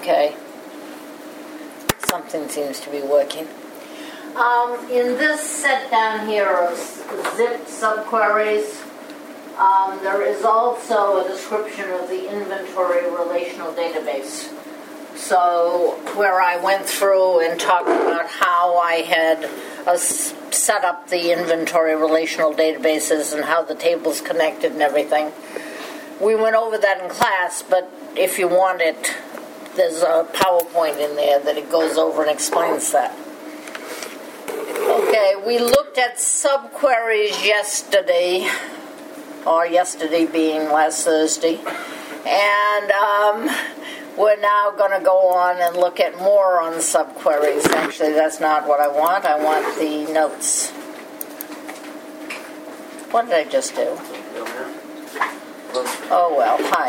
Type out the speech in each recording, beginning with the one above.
Okay. Something seems to be working. In this set down here of zipped subqueries, there is also a description of the inventory relational database. So where I went through and talked about how I had set up the inventory relational databases and how the tables connected and everything. We went over that in class, but if you want it, there's a PowerPoint in there that it goes over and explains that. Okay, we looked at subqueries yesterday, or yesterday being last Thursday, and we're now going to go on and look at more on subqueries. Actually, that's not what I want. I want the notes. What did I just do? Oh, well, hi.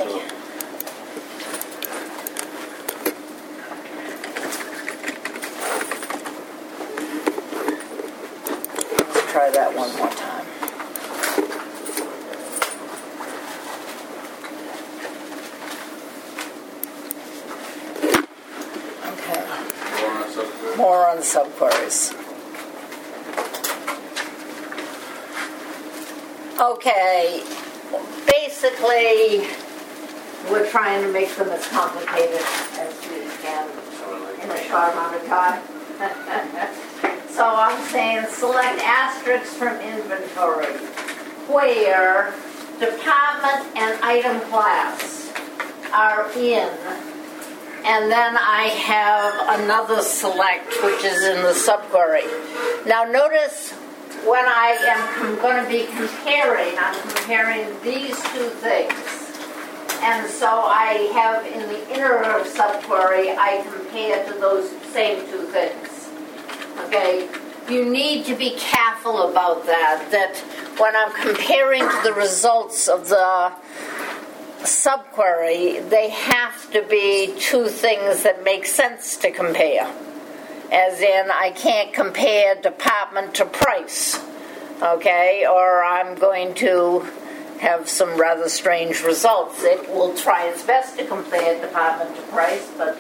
Let's try that one more time. More on subqueries. Okay, basically, we're trying to make them as complicated as we can in a short amount of time. So I'm saying select asterisks from inventory where department and item class are in. And then I have another select, which is in the subquery. Now notice when I am going to be comparing, I'm comparing these two things. And so I have in the inner subquery, I compare to those same two things. Okay? You need to be careful about that when I'm comparing to the results of the subquery, they have to be two things that make sense to compare. As in, I can't compare department to price, okay? Or I'm going to have some rather strange results. It will try its best to compare department to price, but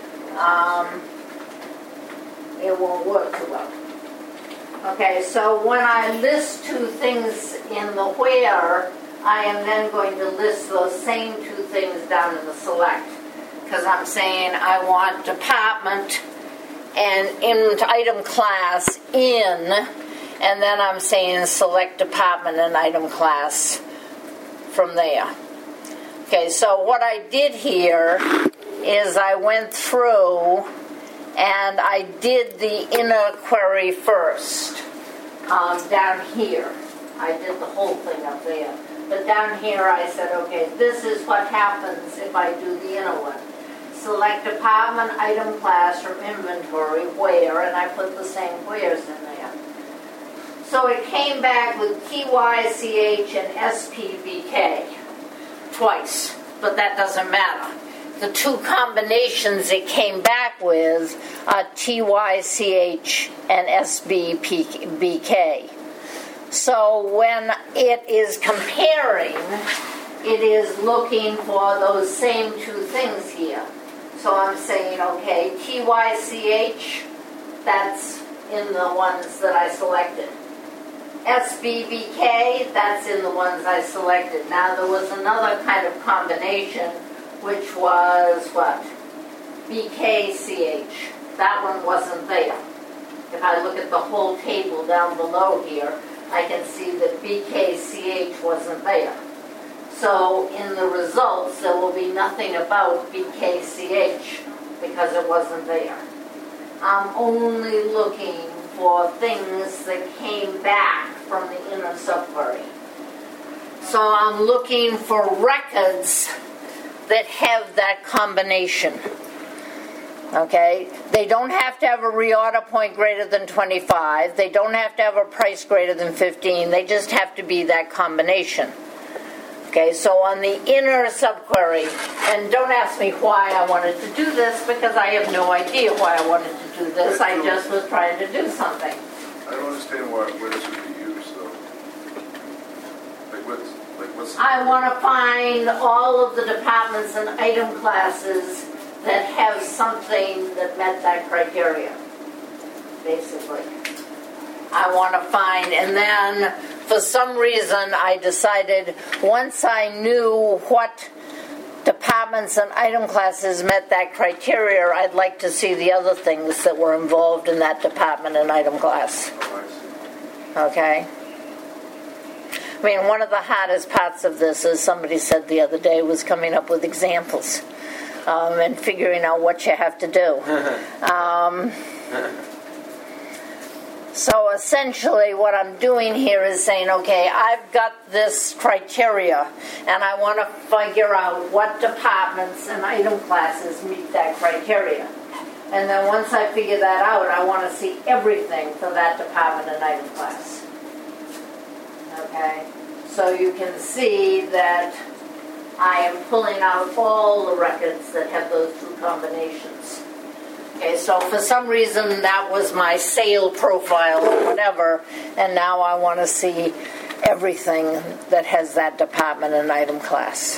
it won't work too well. Okay, so when I list two things in the where, I am then going to list those same two things down in the select. Because I'm saying I want department and in item class in, and then I'm saying select department and item class from there. Okay, so what I did here is I went through and I did the inner query first, down here. I did the whole thing up there. But down here I said, okay, this is what happens if I do the inner one. Select department item class from inventory where, and I put the same wheres in there. So it came back with TYCH and SPBK twice, but that doesn't matter. The two combinations it came back with are TYCH and SBBK. So when it is comparing, it is looking for those same two things here. So I'm saying, okay, TYCH, that's in the ones that I selected. SBBK, that's in the ones I selected. Now there was another kind of combination, which was what? BKCH. That one wasn't there. If I look at the whole table down below here, I can see that BKCH wasn't there. So in the results, there will be nothing about BKCH because it wasn't there. I'm only looking for things that came back from the inner subquery. So I'm looking for records that have that combination. Okay? They don't have to have a reorder point greater than 25. They don't have to have a price greater than 15. They just have to be that combination. Okay, so on the inner subquery, and don't ask me why I wanted to do this, because I have no idea why I wanted to do this. I just was trying to do something. I don't understand where this would be used, though. What's I want to find all of the departments and item classes that have something that met that criteria, basically. I want to find, and then for some reason I decided once I knew what departments and item classes met that criteria, I'd like to see the other things that were involved in that department and item class. Oh, I see. Okay? I mean, one of the hardest parts of this, as somebody said the other day, was coming up with examples and figuring out what you have to do. So essentially what I'm doing here is saying, okay, I've got this criteria, and I want to figure out what departments and item classes meet that criteria. And then once I figure that out, I want to see everything for that department and item class. Okay? So you can see that I am pulling out all the records that have those two combinations. Okay, so for some reason that was my sale profile or whatever, and now I want to see everything that has that department and item class.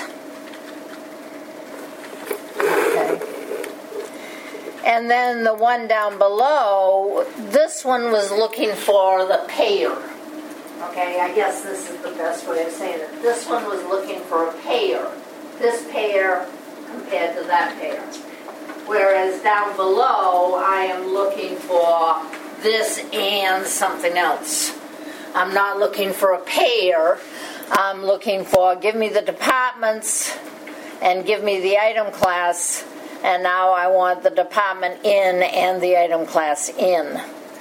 Okay. And then the one down below, this one was looking for the payer. Okay, I guess this is the best way of saying it. This one was looking for a payer. This payer compared to that payer. Whereas down below, I am looking for this and something else. I'm not looking for a payer. I'm looking for, give me the departments and give me the item class. And now I want the department in and the item class in.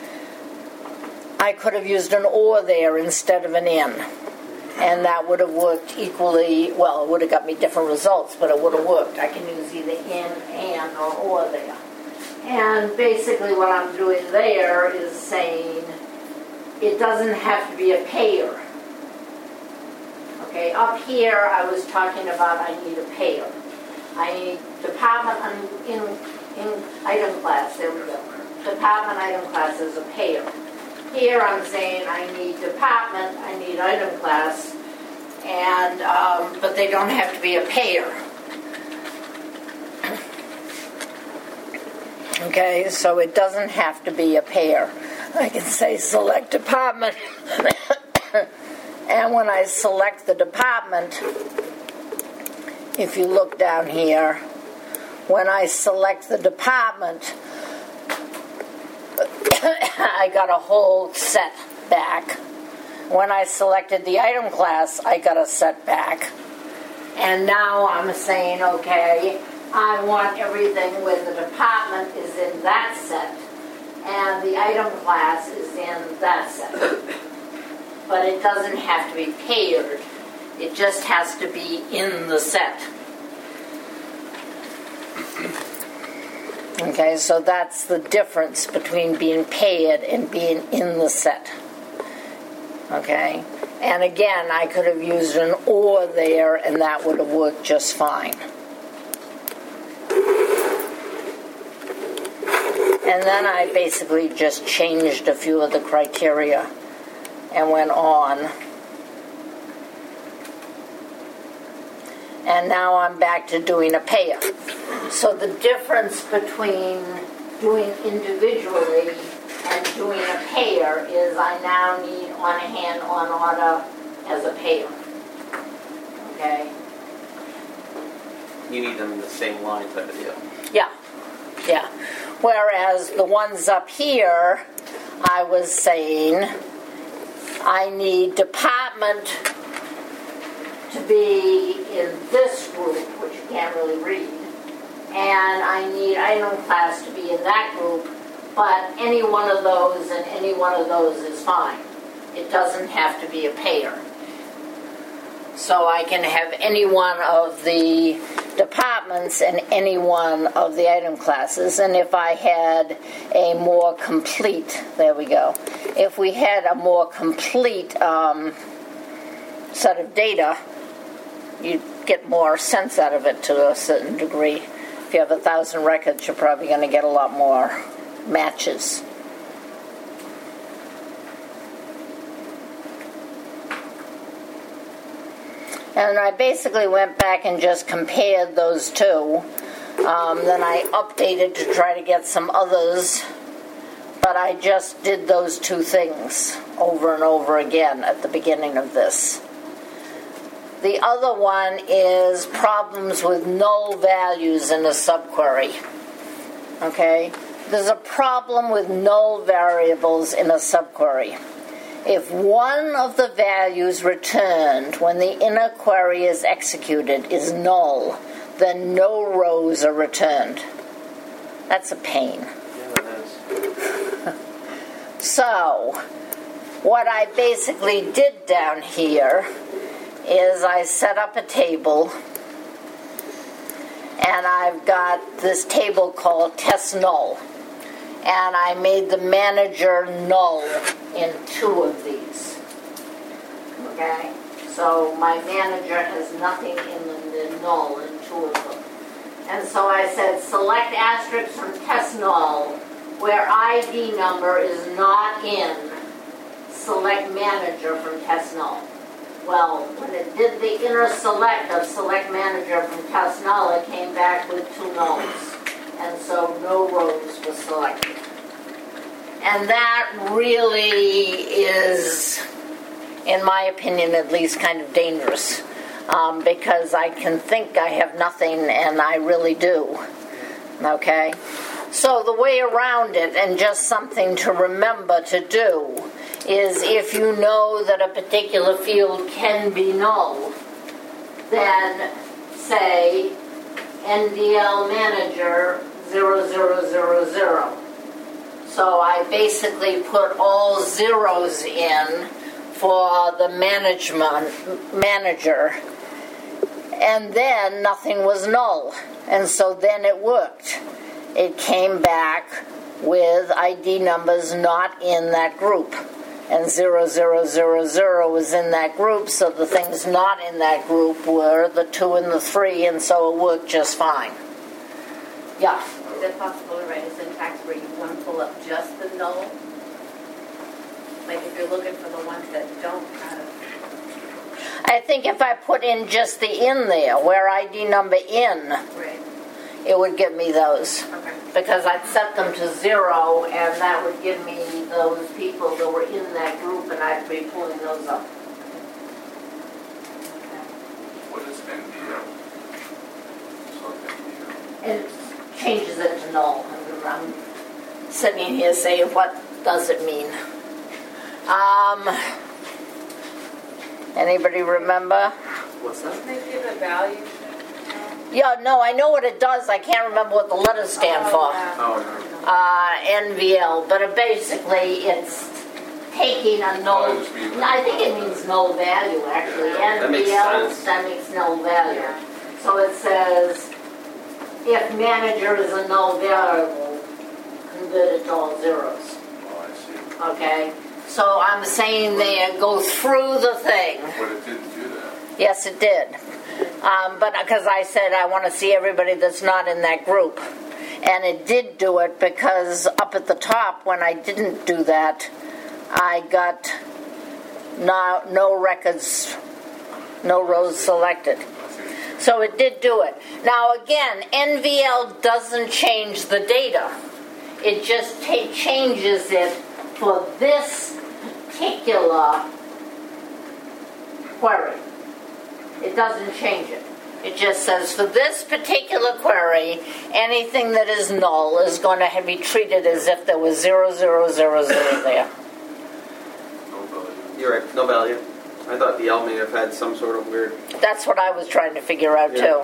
I could have used an or there instead of an in. And that would have worked equally, well, it would have got me different results, but it would have worked. I can use either in, and, or there. And basically what I'm doing there is saying it doesn't have to be a payer. Okay, up here I was talking about I need a payer. I need department in item class, there we go. Department item class is a payer. Here I'm saying I need department, I need item class, and but they don't have to be a payer. Okay, so it doesn't have to be a payer. I can say select department, and when I select the department, if you look down here, when I select the department, I got a whole set back. When I selected the item class, I got a set back. And now I'm saying, okay, I want everything where the department is in that set and the item class is in that set. But it doesn't have to be paired. It just has to be in the set. Okay, so that's the difference between being paired and being in the set. Okay, and again, I could have used an or there, and that would have worked just fine. And then I basically just changed a few of the criteria and went on. And now I'm back to doing a payer. So the difference between doing individually and doing a payer is I now need on hand, on order as a payer. Okay? You need them in the same line type of deal. Yeah. Yeah. Whereas the ones up here, I was saying I need department to be in this group, which you can't really read, and I need item class to be in that group, but any one of those and any one of those is fine. It doesn't have to be a pair. So I can have any one of the departments and any one of the item classes, and if I had a more complete, there we go, if we had a more complete set of data, you'd get more sense out of it to a certain degree. If you have 1,000 records, you're probably going to get a lot more matches. And I basically went back and just compared those two Then I updated to try to get some others, but I just did those two things over and over again at the beginning of this. The other one is problems with null values in a subquery. Okay? There's a problem with null variables in a subquery. If one of the values returned when the inner query is executed is null, then no rows are returned. That's a pain. Yeah, that is. So, what I basically did down here is I set up a table, and I've got this table called test null. And I made the manager null in two of these. Okay? So my manager has nothing in the null in two of them. And so I said select asterisk from test null where ID number is not in, select manager from test null. Well, when it did the inner select of select manager from test null, it came back with two nulls. And so no rows were selected. And that really is, in my opinion at least, kind of dangerous. Because I can think I have nothing, and I really do. Okay? So the way around it, and just something to remember to do, is if you know that a particular field can be null, then say NDL manager 0000. So I basically put all zeros in for the manager, and then nothing was null. And so then it worked. It came back with ID numbers not in that group. And 0000 was in that group, so the things not in that group were the 2 and the 3, and so it worked just fine. Yeah? Is it possible to write a syntax where you want to pull up just the null? Like if you're looking for the ones that don't have... I think if I put in just the in there, where ID number in, Right. it would give me those. Okay. Because I'd set them to 0, and that would give me those people that were in that group, and I'd be pulling those up. What is NDL? So NDL. And it changes it to null. I'm sitting here saying, what does it mean? Anybody remember? What's that? Can they give a value? Yeah, no, I know what it does. I can't remember what the letters stand for. Oh, no. NVL, but basically it's taking a null. Oh, it just means- I think it means null value, actually. That makes NVL, sense. that makes null value. Yeah. So it says, if manager is a null variable, convert it to all zeros. Oh, I see. Okay? So I'm saying there, go through the thing. But it didn't do that. Yes, it did. But because I said I want to see everybody that's not in that group. And it did do it because up at the top, when I didn't do that, I got no records, no rows selected. So it did do it. Now again, NVL doesn't change the data. It just changes it for this particular query. It doesn't change it. It just says for this particular query, anything that is null is going to be treated as if there was 0000 there. No value. You're right, no value. I thought the L may have had some sort of weird... That's what I was trying to figure out too.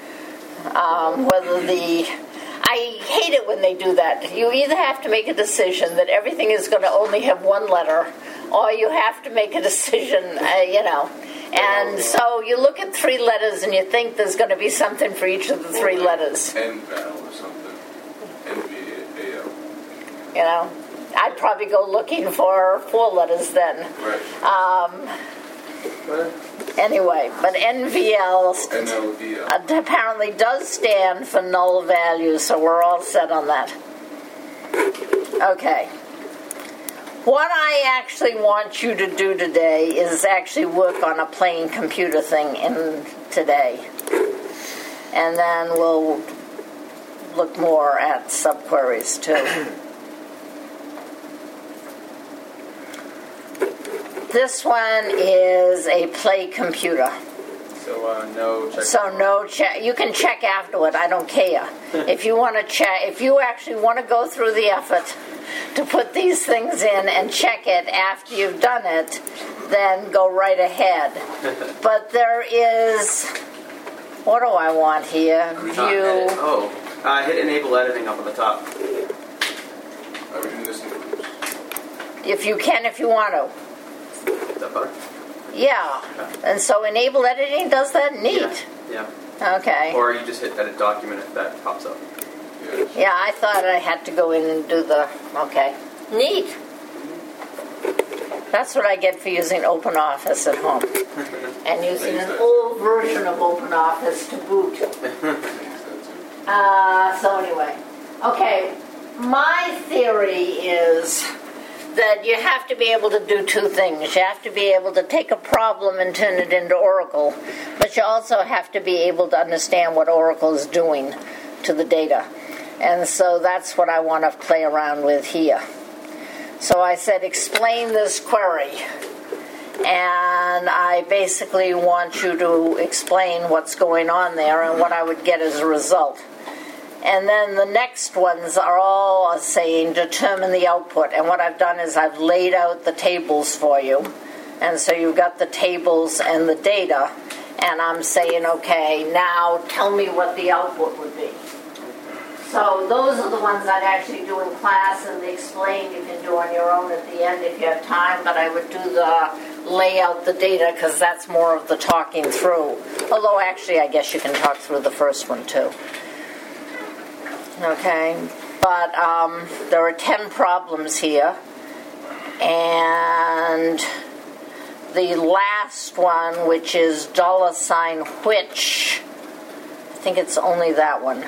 I hate it when they do that. You either have to make a decision that everything is going to only have one letter, or you have to make a decision, And so you look at 3 letters and you think there's going to be something for each of the 3 letters. NVAL or something. NVAL. I'd probably go looking for 4 letters then. Right. Anyway, but NVL NLVL. apparently does stand for null value, so we're all set on that. Okay. What I actually want you to do today is actually work on a plain computer thing today. And then we'll looked more at subqueries too. This one is a play computer. So no check. So no check. You can check afterward. I don't care. If you want to check, if you actually want to go through the effort to put these things in and check it after you've done it, then go right ahead. But there is, what do I want here? View. Oh, hit enable editing up on the top. Are we doing this in groups? If you can, if you want to. Is that better? Yeah. And so enable editing does that? Neat. Yeah. Okay. Or you just hit edit document if that pops up. Yes. Yeah, I thought I had to go in and do the, okay. Neat. That's what I get for using OpenOffice at home. And using an old version of OpenOffice to boot. So anyway. Okay, my theory is that you have to be able to do two things. You have to be able to take a problem and turn it into Oracle, but you also have to be able to understand what Oracle is doing to the data. And so that's what I want to play around with here. So I said, explain this query. And I basically want you to explain what's going on there and what I would get as a result. And then the next ones are all saying determine the output. And what I've done is I've laid out the tables for you. And so you've got the tables and the data. And I'm saying, okay, now tell me what the output would be. So those are the ones I'd actually do in class, and the explain you can do on your own at the end if you have time. But I would do the lay out the data because that's more of the talking through. Although actually I guess you can talk through the first one too. Okay, but there are 10 problems here, and the last one, which is $which, I think it's only that one.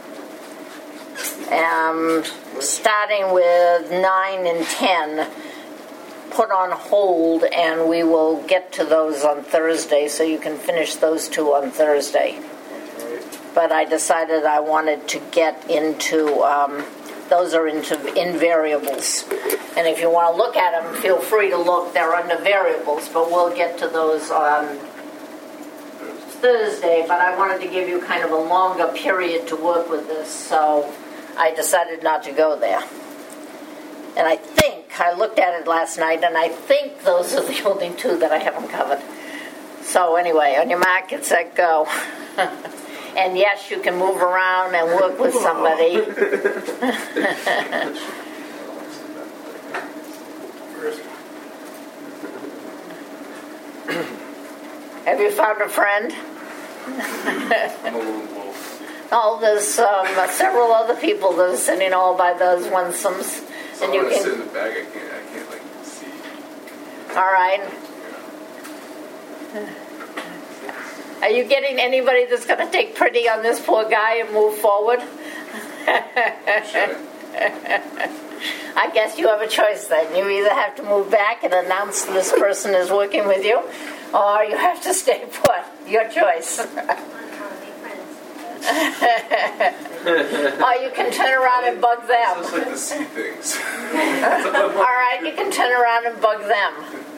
Starting with 9 and 10, put on hold, and we will get to those on Thursday, so you can finish those two on Thursday. But I decided I wanted to get into, those are in variables. And if you want to look at them, feel free to look. They're under variables, but we'll get to those on Thursday. But I wanted to give you kind of a longer period to work with this, so I decided not to go there. And I think, I looked at it last night, and I think those are the only two that I haven't covered. So anyway, on your mark, get set, go. And yes, you can move around and work with somebody. Have you found a friend? I'm a lone wolf. Oh, there's several other people that are sitting all by those onesomes. So And I you want to sit can. in the back. I can't like see. All right. Are you getting anybody that's going to take pity on this poor guy and move forward? Should I guess you have a choice then. You either have to move back and announce this person is working with you, or you have to stay put. Your choice. Or you can turn around and bug I them. just like to see things. All right, you can turn around and bug them.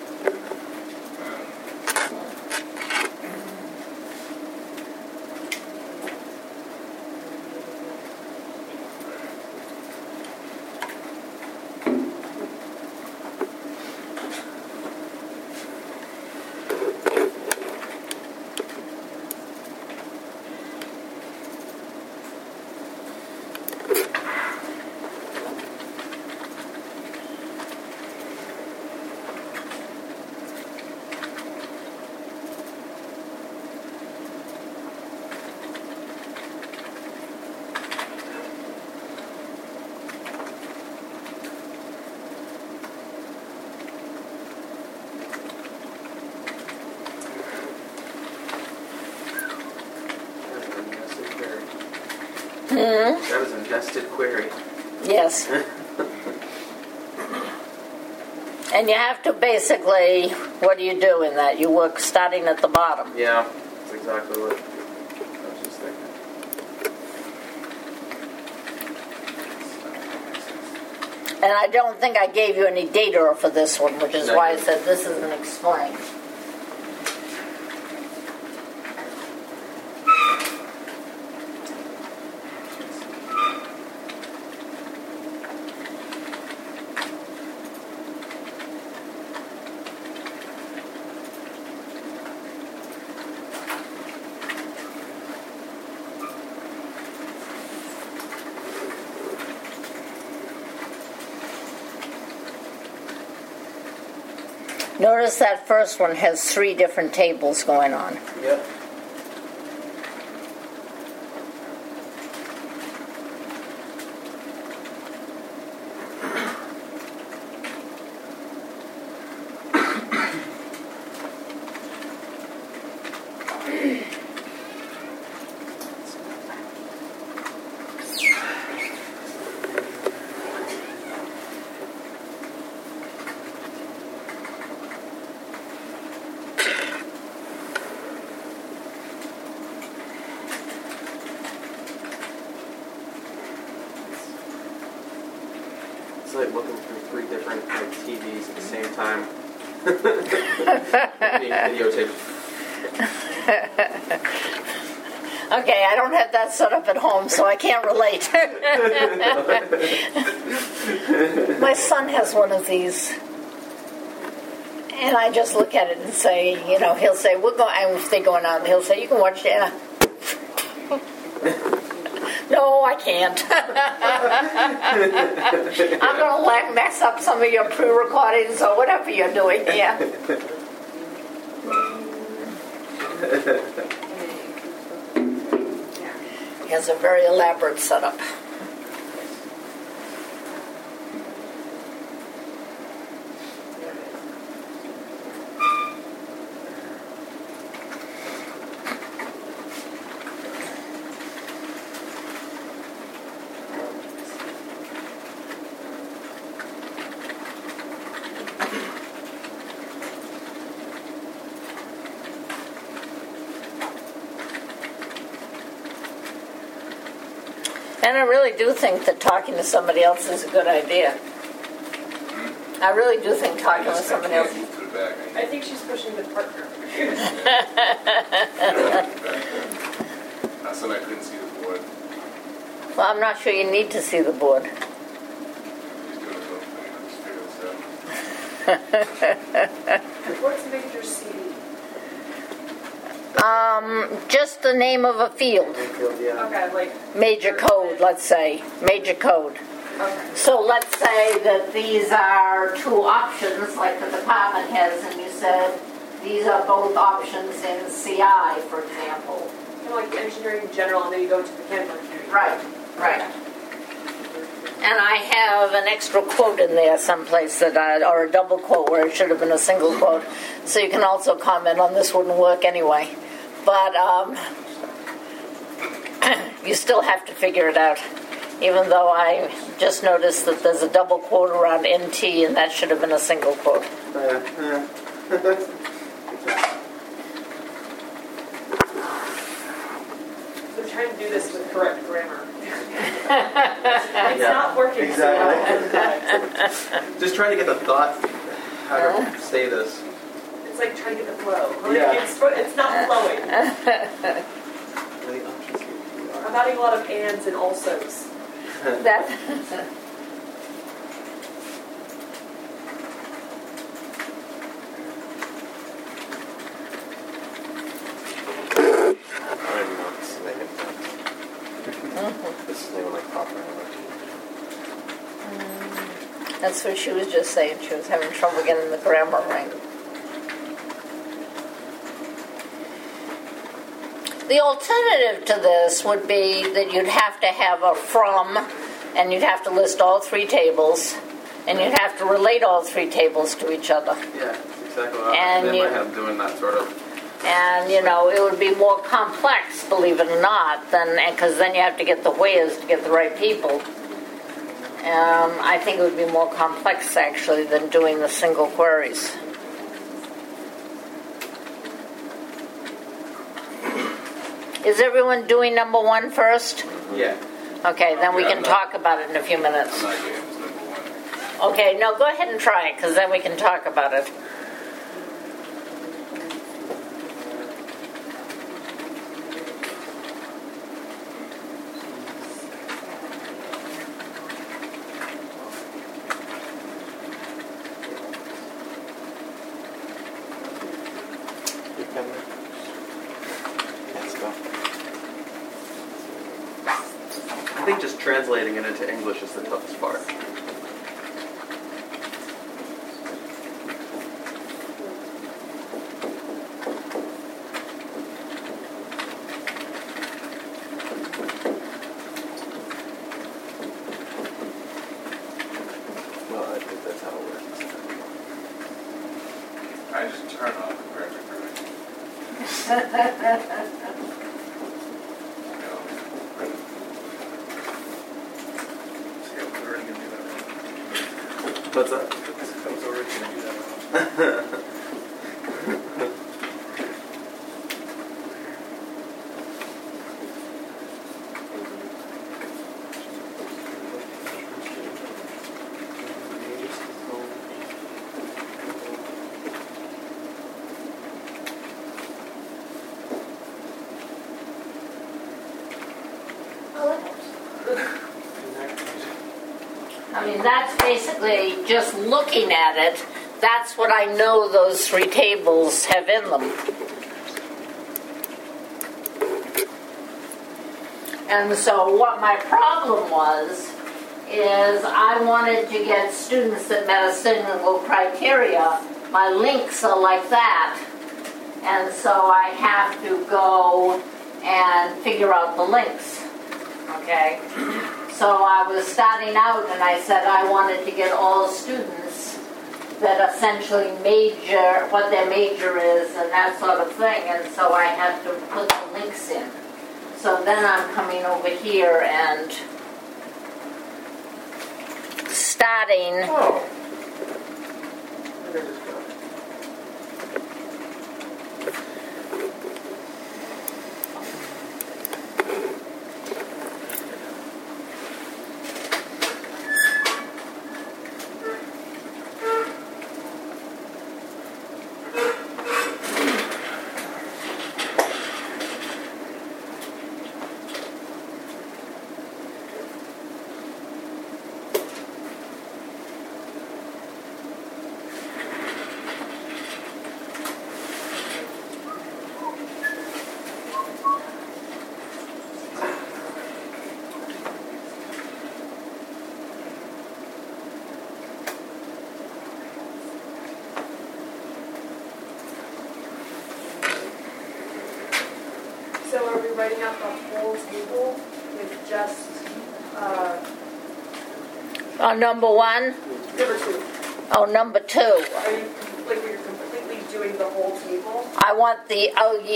That was a nested query. Yes. And you have to basically, what do you do in that? You work starting at the bottom. Yeah, that's exactly what I was just thinking. And I don't think I gave you any data for this one, which is No, why I you said this isn't explained. Notice that first one has 3 different tables going on. Yep. It's like looking through 3 different like TVs at the same time. Being videotaped. Okay, I don't have that set up at home, so I can't relate. My son has one of these. And I just look at it and say, you know, he'll say, we're going, and if they're going on, he'll say, you can watch Dana. No, I can't. I'm going to mess up some of your pre-recordings or whatever you're doing here. He has a very elaborate setup. And I really do think that talking to somebody else is a good idea. I really do think talking with somebody else. I think she's pushing the partner. I said I couldn't see the board. Well, I'm not sure you need to see the board. He's doing his own thing. I just figured this out. What's Major CD? Just the name of a field. Yeah. Okay, like. Major code, let's say. Major code. Okay. So let's say that these are 2 options, like the department has, and you said these are both options in CI, for example. Kind of like engineering in general, and then you go to mechanical engineering. Right, right. And I have an extra quote in there someplace that or a double quote where it should have been a single quote. So you can also comment on this wouldn't work anyway. But you still have to figure it out. Even though I just noticed that there's a double quote around NT and that should have been a single quote. So trying to do this with correct grammar. It's not working. Exactly. So Just trying to get the thought how to say this. it's like trying to get the flow. Like, Yeah. it's not flowing. I'm adding a lot of ands and alsos. That, I don't even know what this is making. This isn't even like proper English. that's what she was just saying. She was having trouble getting the grammar right. The alternative to this would be that you'd have to have a from, and you'd have to list all 3 tables, and you'd have to relate all 3 tables to each other. Yeah, that's exactly what And I'm in you- my head doing that sort of. And, you know, it would be more complex, believe it or not, because then you have to get the wheres to get the right people. I think it would be more complex, actually, than doing the single queries. Is everyone doing number 1 first? Yeah. Okay, then we Yeah, can I'm not- talk about it in a few minutes. I'm not getting this number 1. Okay, no, go ahead and try it, because then we can talk about it. I think just translating it into English is the toughest part. Well, I think that's how it works. I just turn off the graphic correction. See, I was already gonna do that wrong. What's that? I was already gonna do that wrong. I mean, that's basically just looking at it. That's what I know those three tables have in them. And so what my problem was is I wanted to get students that met a single criteria. My links are like that. And so I have to go and figure out the links. Okay? So I was starting out and I said I wanted to get all students that essentially major, what their major is and that sort of thing. And so I had to put the links in. So then I'm coming over here and starting. Oh. I think I just got it. So are we writing out the whole table with just Number one. number two? Oh, number two. Are you like you're completely doing the whole table? I want the,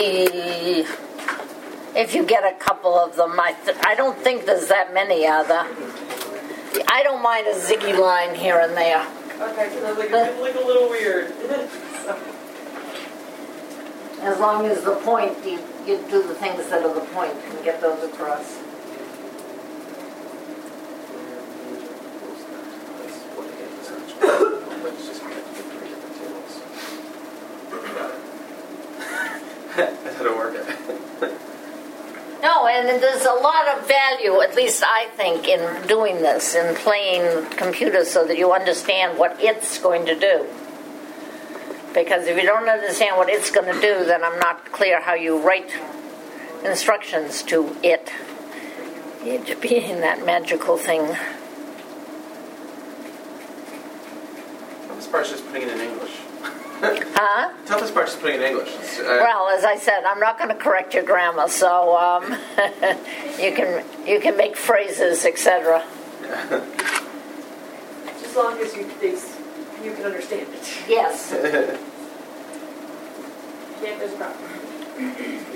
if you get a couple of them. I don't think there's that many, are there? I don't mind a ziggy line here and there. Okay, so like it's like a little weird. So, As long as the point, you do the things that are the point and get those across. Let's just connect the three different tables. That's how to work it. No, and there's a lot of value, at least I think, in doing this, in playing computers so that you understand what it's going to do. Because if you don't understand what it's going to do, then I'm not clear how you write instructions to it. It being that magical thing. Toughest part's just putting it in English. Huh? Toughest part's just putting it in English. Well, as I said, I'm not going to correct your grammar, so you can make phrases, etc. just as long as you can understand it. Yes. Can't, there's a problem.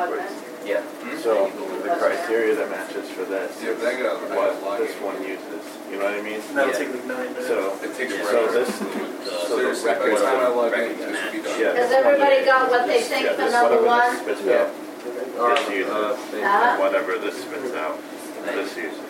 backwards. Yeah. So the criteria that matches for this Yeah, is but I got what this one uses. You know what I mean? That'll Yeah. take like 9 minutes. So, It takes Yeah. so forever. this, so the Seriously, by the record, time I log in, record this will be done. yeah, Has this one everybody uses- got what they think yeah, for this number whatever one? this spits Yeah. out, this uses, Huh? and whatever this spits out, this uses.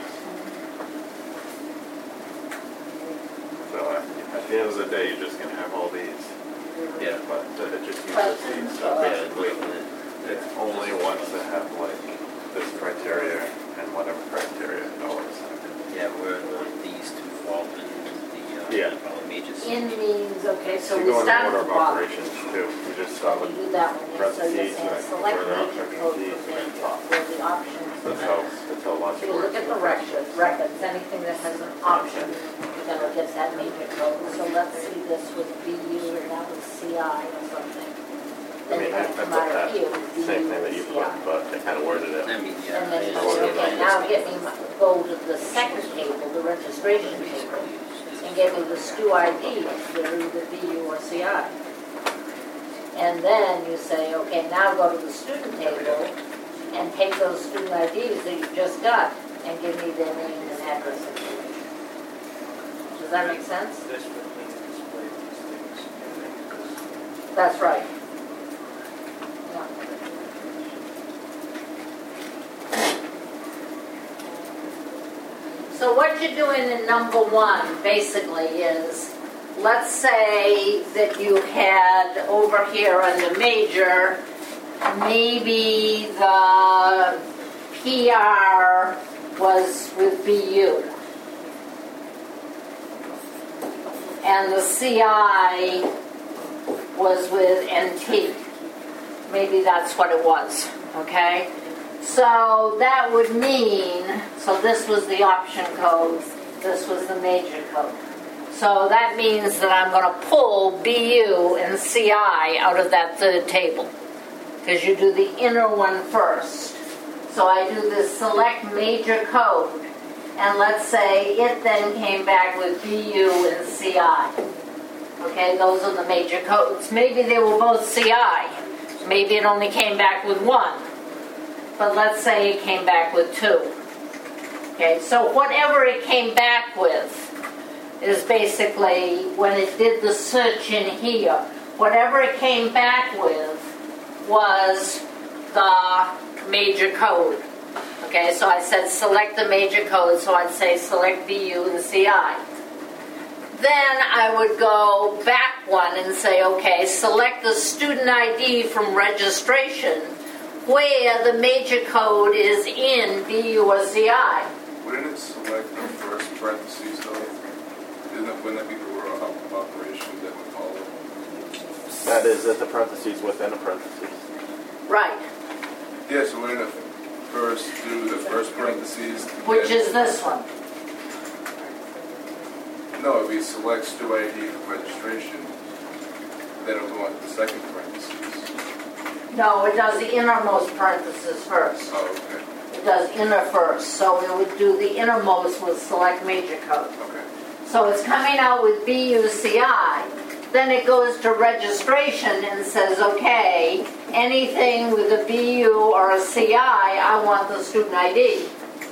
So at the end of the day, you're just gonna have all these, Yeah. but it just But- uses these. So Yeah. basically, it's only ones that have like this criteria and whatever criteria it always have. Yeah, where these two fall in the Yeah. probably majors. In means, okay, so You we go in start order at of the bottom. operations too. You just start We with, do that one, yeah, so you're parentheses, saying right, select further up, major code parentheses, for and then major, top. where the options. that's how lots So of you words. look at the records, anything that has an option, you're gonna get that major code. So let's see this with BU and that was CI or something. I Then mean, you're I gonna put come out that of here with BU same thing that and you CI. put, but I kind of worded it. I mean, yeah. And then you I say, just- okay, now get me, go to the second table, the registration table, and get me the STU IDs that are either BU or CI. And then you say, okay, now go to the student table and take those student IDs that you just got and give me their name and address information. Does that make sense? This would mean display these things. That's right. Yeah. So what you're doing in number one, basically, is, let's say that you had over here under major, maybe the PR was with BU. And the CI was with NT. Maybe that's what it was, okay? So that would mean, so this was the option code, this was the major code. So that means that I'm going to pull BU and CI out of that third table, because you do the inner one first. So I do this select major code, and let's say it then came back with BU and CI. Okay, those are the major codes. Maybe they were both CI. Maybe it only came back with one. But let's say it came back with two. Okay, so whatever it came back with is basically, when it did the search in here, whatever it came back with was the major code. Okay, so I said select the major code, so I'd say select BU and CI. Then I would go back one and say, okay, select the student ID from registration where the major code is in BU or CI. Wouldn't it select the first parentheses though? Wouldn't that be the order of operations that would follow? That is at the parentheses within a parentheses. Right, Yeah, so wouldn't it first do the first parentheses? which then- is this one. No, it'd be select STU ID for registration. Then it'll go on to the second parentheses. No, it does the innermost parentheses first. Oh, okay. It does inner first, so it would do the innermost with select major code. Okay. So it's coming out with BUCI. Then it goes to registration and says, okay, anything with a BU or a CI, I want the student ID.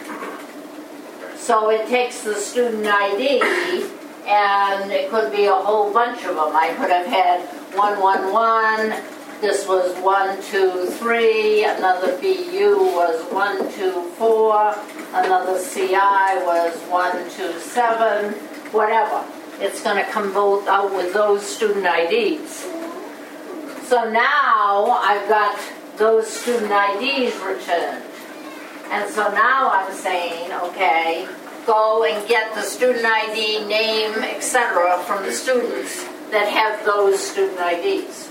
So it takes the student ID, and it could be a whole bunch of them. I could have had 111, this was 123, another BU was 124, another CI was 127, whatever. It's going to come both out with those student IDs. So now I've got those student IDs returned. And so now I'm saying, okay, go and get the student ID, name, etc. from the students that have those student IDs.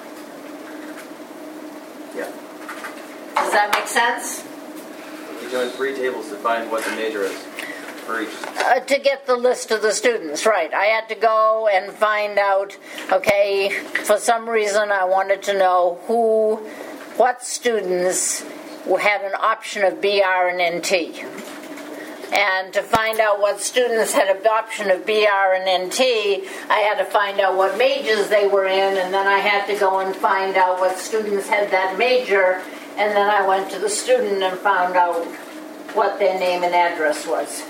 Yeah. Does that make sense? You're doing 3 tables to find what the major is for each. To get the list of the students, right. I had to go and find out, okay, for some reason I wanted to know what students had an option of BR and NT. And to find out what students had an option of BR and NT, I had to find out what majors they were in, and then I had to go and find out what students had that major, And then I went to the student and found out what their name and address was.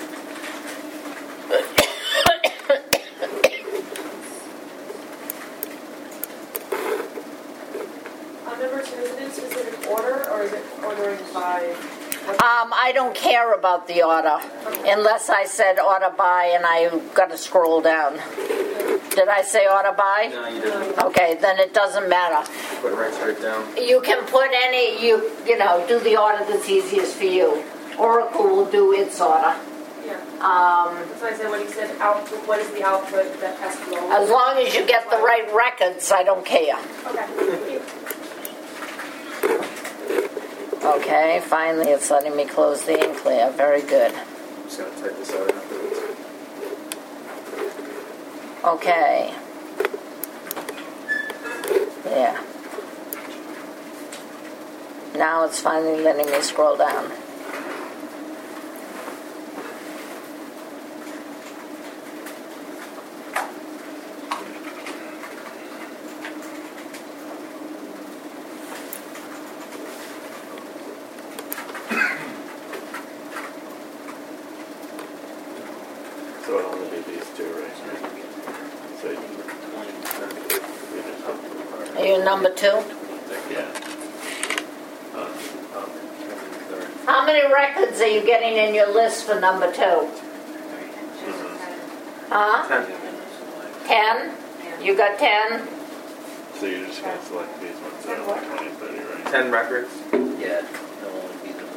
Number 2, is it in specific order, or is it ordering by? I don't care about the order, unless I said order by and I got to scroll down. Did I say order by? No, you didn't. Okay, then it doesn't matter. Put right straight down. You can put any, you know, do the order that's easiest for you. Oracle will do its order. Yeah. That's why I said when he said output, what is the output that has to go? As long as you get the right records, I don't care. Okay, thank you. Okay, finally it's letting me close the Enclave. Very good. I'm just gonna type this out afterwards. Okay. There. Now it's finally letting me scroll down. So it only be these two, right? So you just Are you number 2? yeah. How many records are you getting in your list for number 2? Huh? 10? You got 10? So you're just gonna select these ones that are like 20 and 30, right? 10 records. Yeah, they'll only be the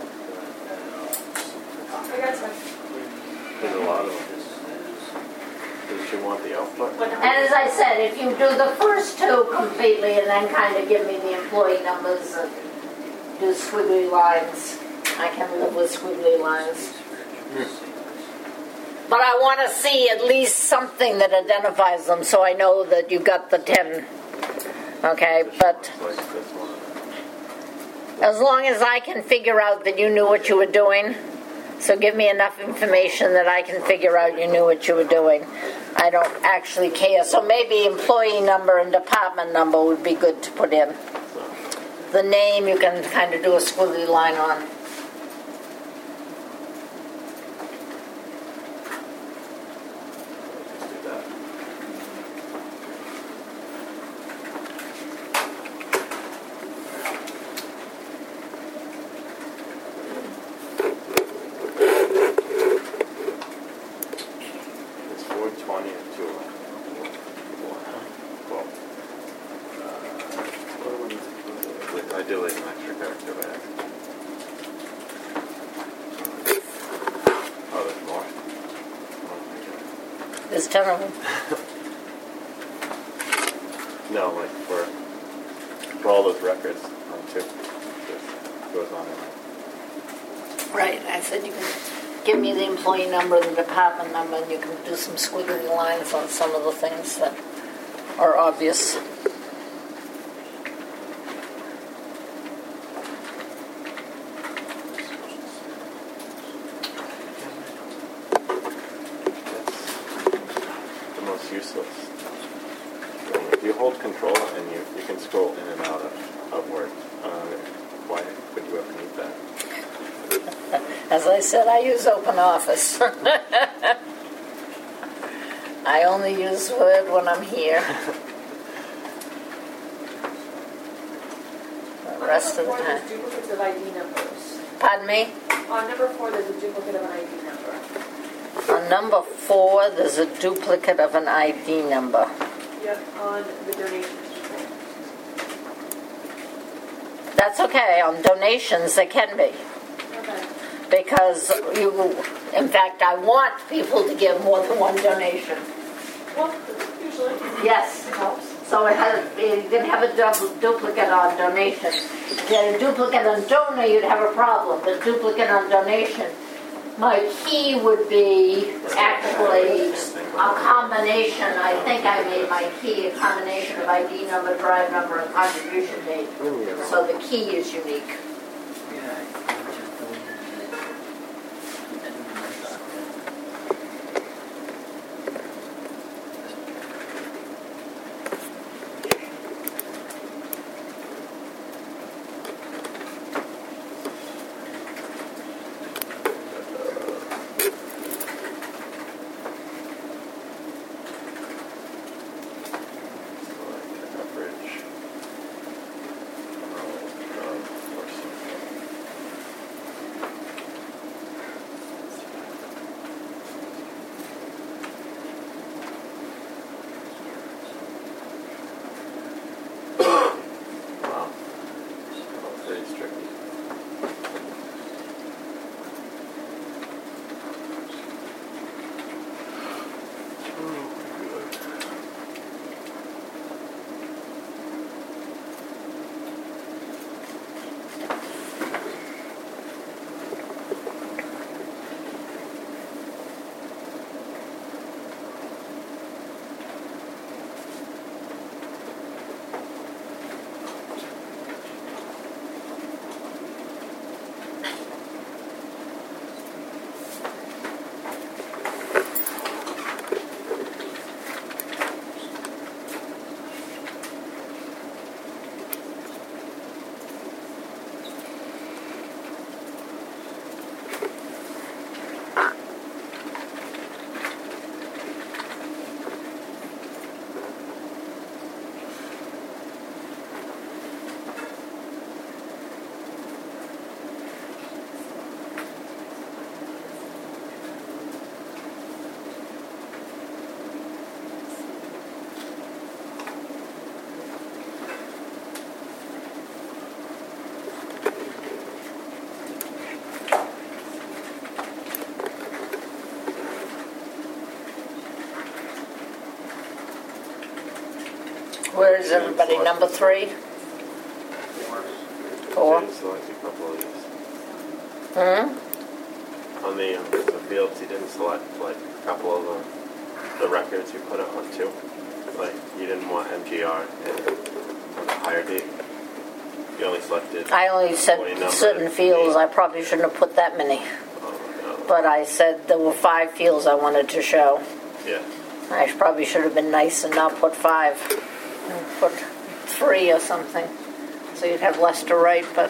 I got 10. There's a lot of them. Does she want the output? What number? And as I said, if you do the first 2 completely and then kind of give me the employee numbers and do squiggly lines, I can live with squiggly lines. But I want to see at least something that identifies them so I know that you got the 10. Okay, but Like this one. as long as I can figure out that you knew what you were doing, so give me enough information that I can figure out you knew what you were doing. I don't actually care. So maybe employee number and department number would be good to put in. The name you can kind of do a squiggly line on. Just do that. It's 420 and 211. Well, I do like an extra character back. Oh, there's more? Oh my god. There's 10 of them. No, like for all those records on 2. Just goes on and on. Right, I said you can give me the employee number and the department number and you can do some squiggly lines on some of the things that are obvious. That's the most useless. So if you hold control and you can scroll in and out of Word, why would you ever need that? As I said, I use OpenOffice. I only use Word when I'm here. The rest of the On number 4, time. there's duplicates of ID numbers. Pardon me? On number 4, there's a duplicate of an ID number. On number 4, there's a duplicate of an ID number. Yep, on the donations. That's okay. On donations, there can be. Okay. Because in fact, I want people to give more than one donation. Well, usually. Yes, it helps. So you can have a duplicate on donation. If you had a duplicate on donor, you'd have a problem. But duplicate on donation, my key would be actually a combination. I think I made my key a combination of ID number, drive number, and contribution date. So the key is unique. Where is everybody? Number 3? So 4? you select a couple of these. On the fields, you didn't select like a couple of the records you put it on too. Like you didn't want MGR and a higher date. You only selected. I only said Employee number, certain fields. date. I probably shouldn't have put that many. Oh, But I said there were 5 fields I wanted to show. no. Yeah. I probably should have been nice and not put 5. And put 3 or something. So you'd have less to write, but...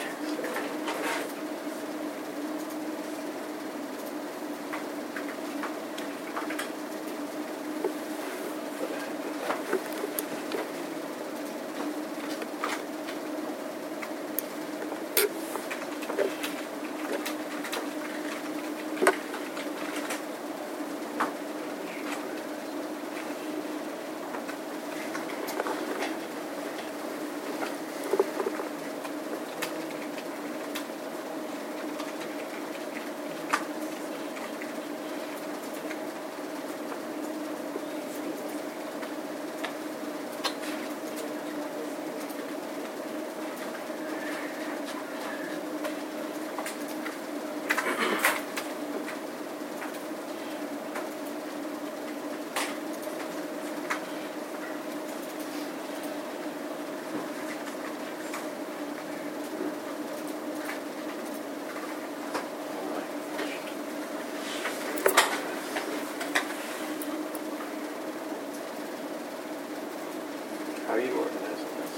How are you organizing this?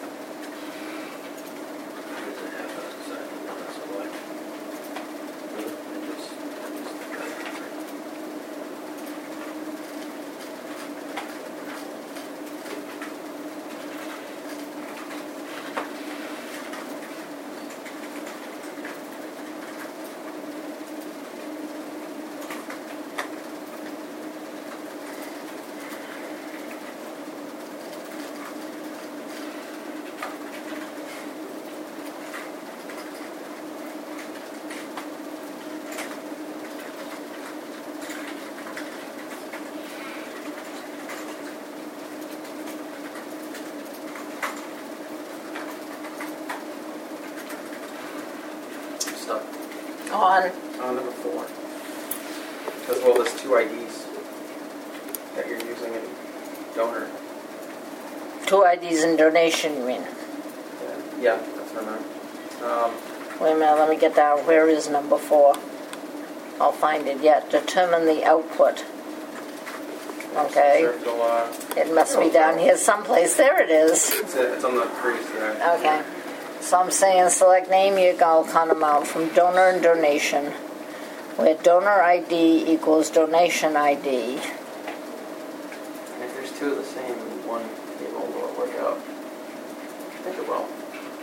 Stuck. On. Number 4. As well, there's 2 IDs that you're using in donor. 2 IDs and donation, you mean? Yeah, that's what I meant. Wait a minute, let me get down. Where is number 4? I'll find it yet. Determine the output. Okay. Circle, It must be down here someplace. There it is. it's on the crease there. Okay. So I'm saying select name your goal account amount from donor and donation, where donor ID equals donation ID. And if there's 2 of the same in one table, will it work out? I think it will.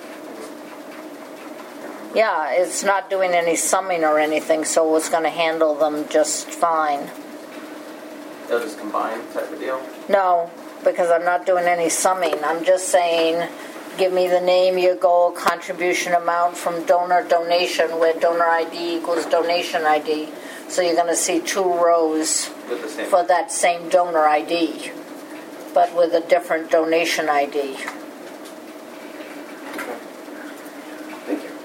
Yeah, it's not doing any summing or anything, so it's going to handle them just fine. They'll just combine type of deal? No, because I'm not doing any summing. I'm just saying, give me the name, your goal, contribution amount from donor, donation, where donor ID equals donation ID. So you're going to see 2 rows With the same. for that same donor ID, but with a different donation ID. Thank you.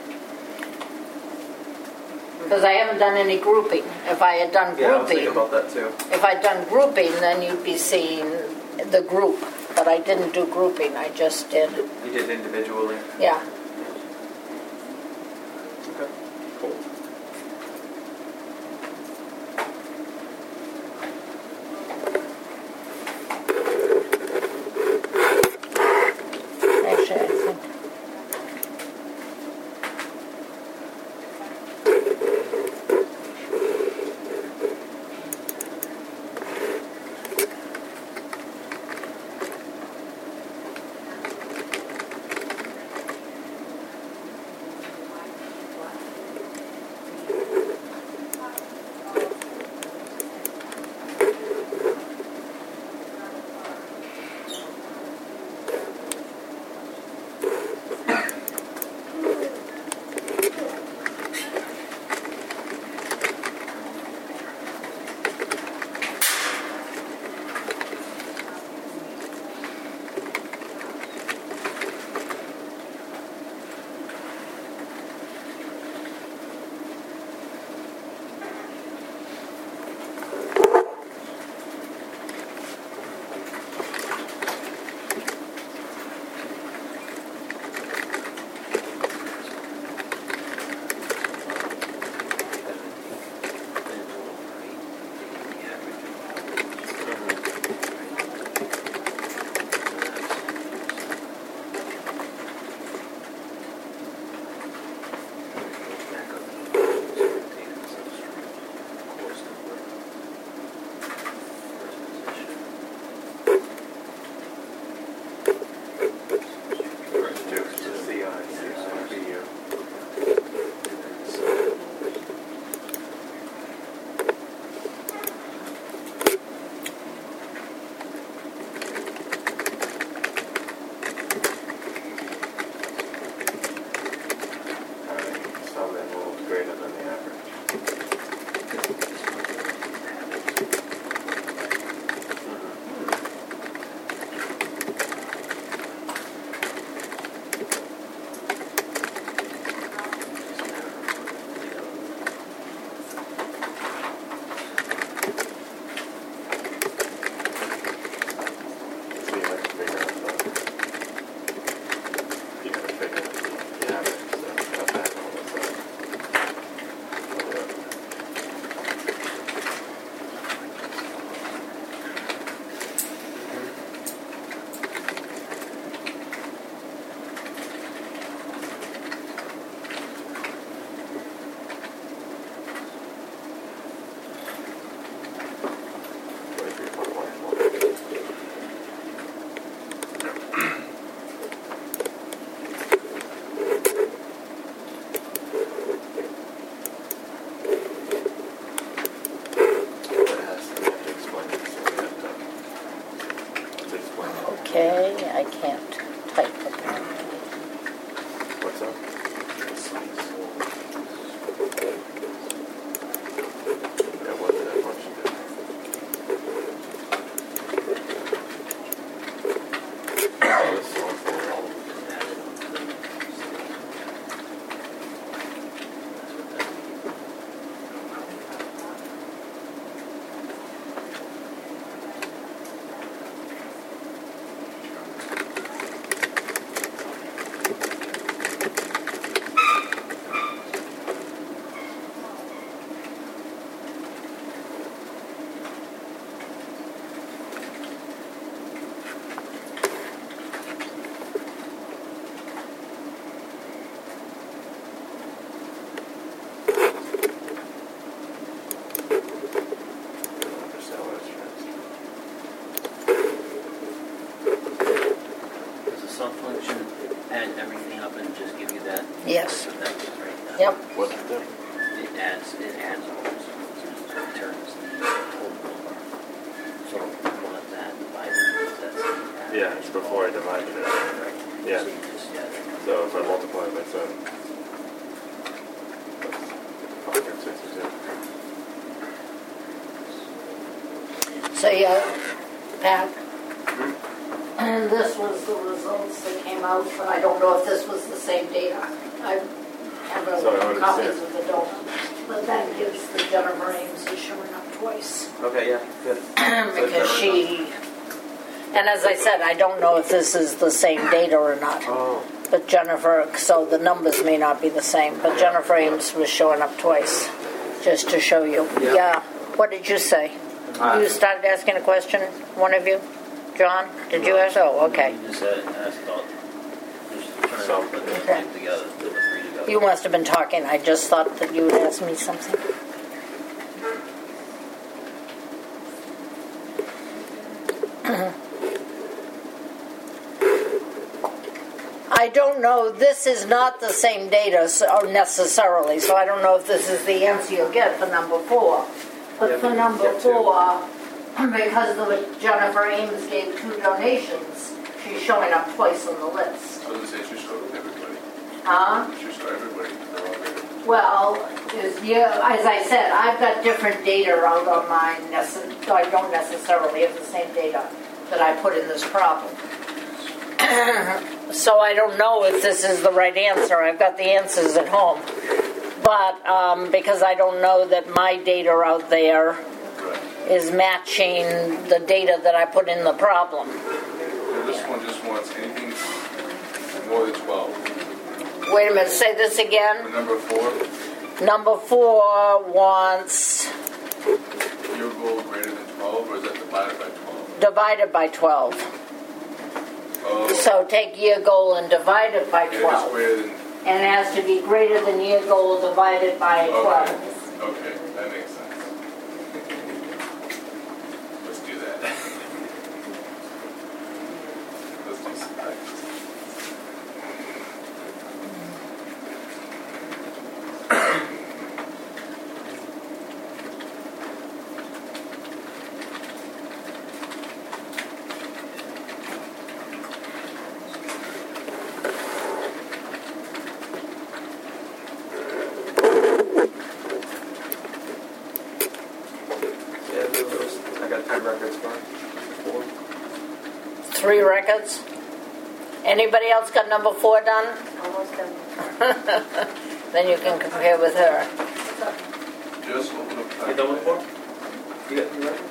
Because I haven't done any grouping. If I had done Yeah, I was thinking grouping, about that too. if I'd done grouping, then you'd be seeing the group. But I didn't do grouping, I just did, You did individually. yeah. Okay. Cool. Actually, I think. Yep. What's it do? It adds all this, returns the total number. So one of that divided, that's. Yeah, it's before I divided it. Yeah. So you just, yeah. So if I multiply it by 7, that's 562. So yeah, Pat, and this was the results that came out, but I don't know if this was the same data. I have So I a copies understand. of the donut, but that gives the Jennifer Ames is showing up twice. Okay, yeah, good. Because she, and as I said, I don't know if this is the same data or not. Oh. But Jennifer, so the numbers may not be the same, but Jennifer Ames was showing up twice, just to show you. Yeah. What did you say? You started asking a question, one of you? John, did you ask? Oh, okay. You just asked about, just trying So- to put the Okay. thing together, put the three together. You must have been talking. I just thought that you would ask me something. I don't know. This is not the same data necessarily, so I don't know if this is the answer you'll get for number 4. But Yeah, for number yeah, two. 4, because Jennifer Ames gave 2 donations, she's showing up twice on the list. I was gonna say, she showed everybody. Huh? She showed everybody, they're all there. Well, as I said, I've got different data out on mine. I don't necessarily have the same data that I put in this problem. So I don't know if this is the right answer. I've got the answers at home. But because I don't know that my data out there Right. is matching the data that I put in the problem. And this one just wants anything more than 12. Wait a minute, say this For again. number 4, Number 4 wants your goal greater than 12, or is that divided by 12? divided by 12. Oh, So take year goal and divide it by and it's 12. greater than, And it has to be greater than year goal divided by 12. okay, that makes sense. Let's do that. Let's do some practice. Yeah, I got 3 records for 4. 3 records. Anybody else got number 4 done? Almost done. Then you can compare with her. Just open up. You done with 4? You got 3 records?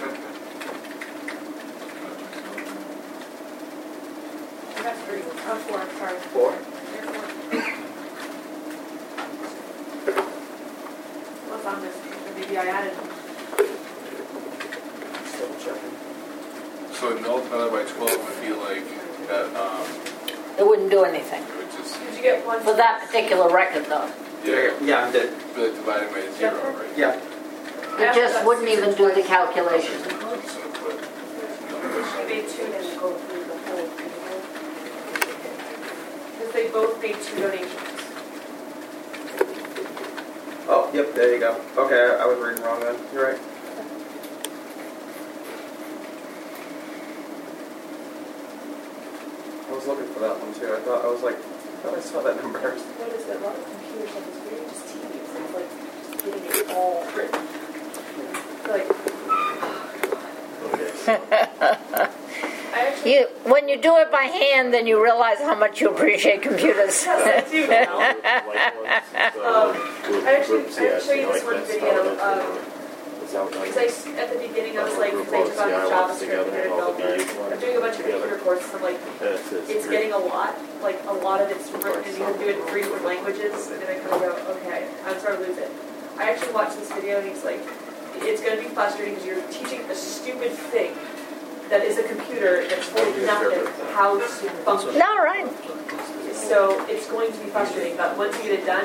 I got 3. Oh, 4, sorry. 4? What's on this? Maybe I added. Just double checking. So null divided by 12 would be like that, It wouldn't do anything. it would just Did you get one? For that particular record, though. Yeah, I'm dead. be like divided by 0, right? Yeah. It just wouldn't even do the calculation. I'm just gonna put numbers. I made 2 and go through the whole thing. Because they both made 2 donations. Oh, yep, there you go. Okay, I was reading wrong then. You're right. I was looking for that one too. I thought I saw that number. Notice that a lot of computers have this very just tedious. It's like just getting it all written. Like, I actually When you do it by hand, then you realize how much you appreciate computers. I do now. Like ones, I actually show you this one video. Because Because at the beginning I was like, because I took on JavaScript and developer. I'm doing a bunch of computer courses. I'm like, it's getting a lot. Like a lot of it's written and you have to do it in 3 different languages. And then I kind of go, okay, I'm starting to lose it. I actually watched this video and he's like, it's going to be frustrating because you're teaching a stupid thing that is a computer that's told nothing how to function. No, right. So it's going to be frustrating, but once you get it done,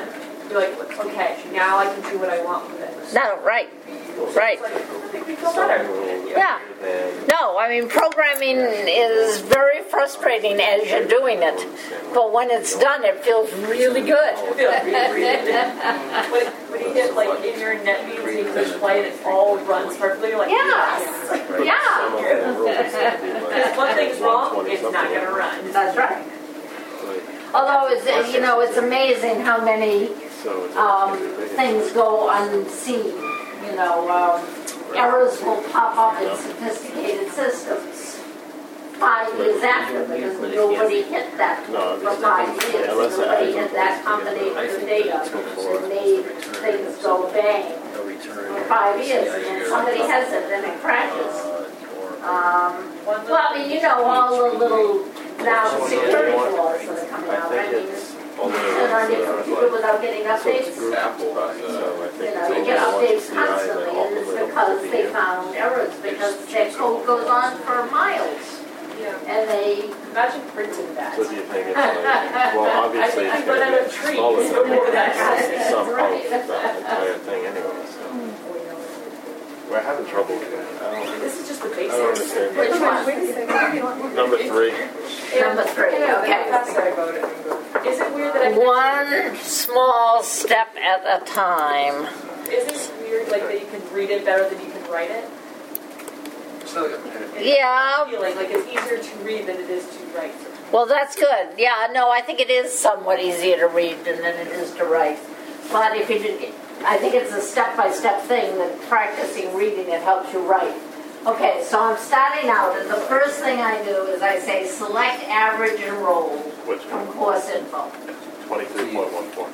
you're like, okay, now I can do what I want with it. No, right, right. It's like, I think we feel better. Yeah. No, I mean, programming is very frustrating as you're doing it. But when it's done, it feels really good. I feel like when you hit like in your NetBeans and you push play and it all runs perfectly, you're like, Yes. Yeah. If one thing's wrong, it's not gonna run. That's right. Although it's, you know, it's amazing how many things go unseen. You know, errors will pop up in sophisticated systems 5 years after because nobody hit that for 5 years. Nobody hit that combination of data and made things go bang for 5 years. And then somebody has it and it crashes. Well, I mean, you know, all the little now security flaws that are coming out. I mean, turn on your computer without getting updates. Apple does You know, you get updates constantly, and it's because they found errors, because their code goes on for miles, Yeah. and they, Imagine printing that. So do you think it's like, well, obviously I it's think we going run out to of be trees. smaller So than more than some Right. of the entire thing anyway, so. We're having trouble with it. This is just the I basics. don't understand. which one? Number 3. Number 3, okay. Sorry about it. Is it weird that I One small step at a time. Is it weird like that you can read it better than you can write it? It's not like a pen. Yeah, I feel like it's easier to read than it is to write. well, that's good. Yeah, no, I think it is somewhat easier to read than it is to write. But if you did, I think it's a step-by-step thing that practicing reading it helps you write. Okay, so I'm starting out, and the first thing I do is I say select average enrolled Which from one? course info. 23.14.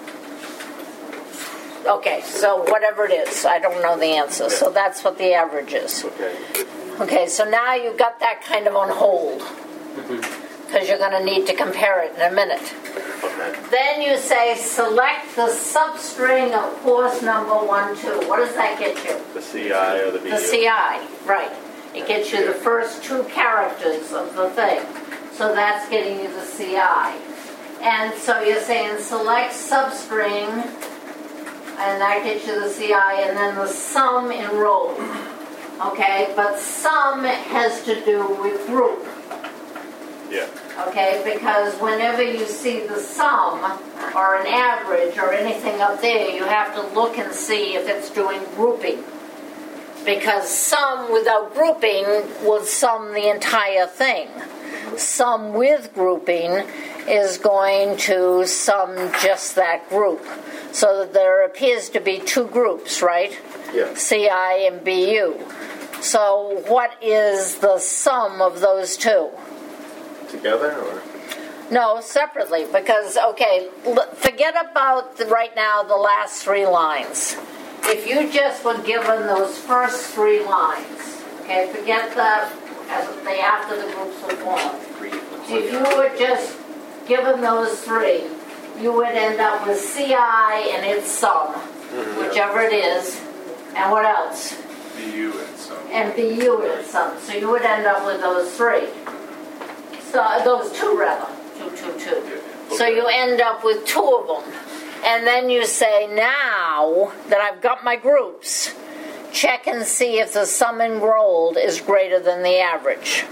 Okay, so whatever it is, I don't know the answer. So that's what the average is. Okay. Okay, so now you've got that kind of on hold because you're going to need to compare it in a minute. Okay. Then you say select the substring of course number 1, 2. What does that get you? The CI or the BU? The CI, right. It gets you the first 2 characters of the thing. So that's getting you the CI. And so you're saying select substring, and that gets you the CI, and then the sum enrolled. Okay, but sum has to do with group. Yeah. Okay, because whenever you see the sum or an average or anything up there, you have to look and see if it's doing grouping. Because sum without grouping will sum the entire thing. Sum with grouping is going to sum just that group. So that there appears to be 2 groups, right? Yeah. CI and BU. So what is the sum of those 2? Together or? No, separately, because, okay, forget about right now the last 3 lines. If you just were given those first 3 lines, okay, forget after the groups were formed. If you were just given those 3, you would end up with CI and its sum, whichever it is, and what else? BU and some. And BU and its sum. So you would end up with those 3. So those 2 rather, 2. So you end up with 2 of them. And then you say, now that I've got my groups, check and see if the sum enrolled is greater than the average.